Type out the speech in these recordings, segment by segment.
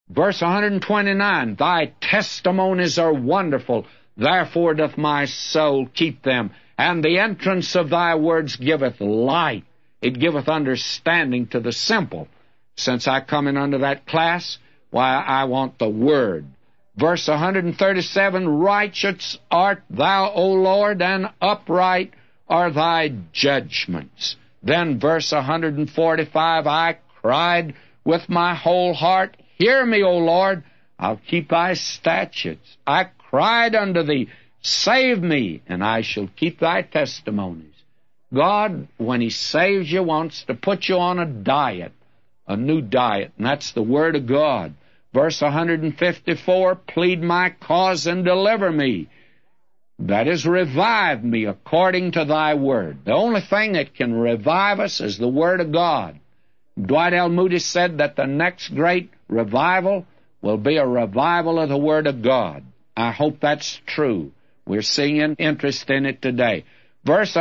Verse 129, Thy testimonies are wonderful, therefore doth my soul keep them. And the entrance of thy words giveth light. It giveth understanding to the simple. Since I come in under that class, why, I want the Word. Verse 137, Righteous art thou, O Lord, and upright are thy judgments. Then verse 145, I cried with my whole heart, Hear me, O Lord, I'll keep thy statutes. I cried unto thee, Save me, and I shall keep thy testimonies. God, when He saves you, wants to put you on a diet, a new diet, and that's the Word of God. Verse 154, Plead my cause and deliver me. That is, revive me according to thy word. The only thing that can revive us is the Word of God. Dwight L. Moody said that the next great revival will be a revival of the Word of God. I hope that's true. We're seeing an interest in it today. Verse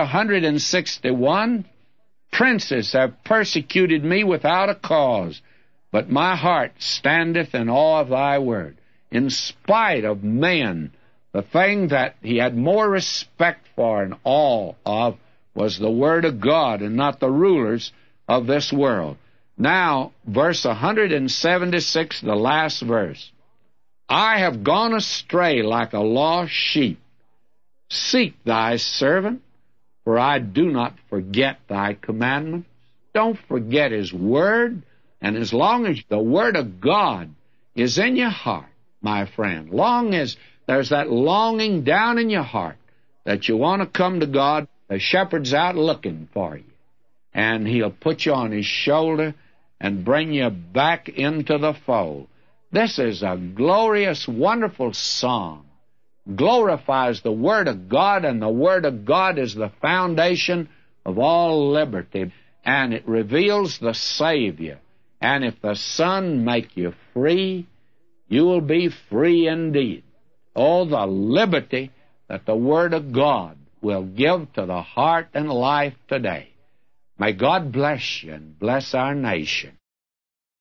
161, Princes have persecuted me without a cause, but my heart standeth in awe of thy word. In spite of men, the thing that he had more respect for and awe of was the Word of God and not the rulers of this world. Now, verse 176, the last verse. I have gone astray like a lost sheep. Seek thy servant, for I do not forget thy commandments. Don't forget His Word. And as long as the Word of God is in your heart, my friend, long as there's that longing down in your heart that you want to come to God, the shepherd's out looking for you. And He'll put you on His shoulder and bring you back into the fold. This is a glorious, wonderful song. Glorifies the Word of God, and the Word of God is the foundation of all liberty. And it reveals the Savior. And if the Son make you free, you will be free indeed. Oh, the liberty that the Word of God will give to the heart and life today. May God bless you and bless our nation.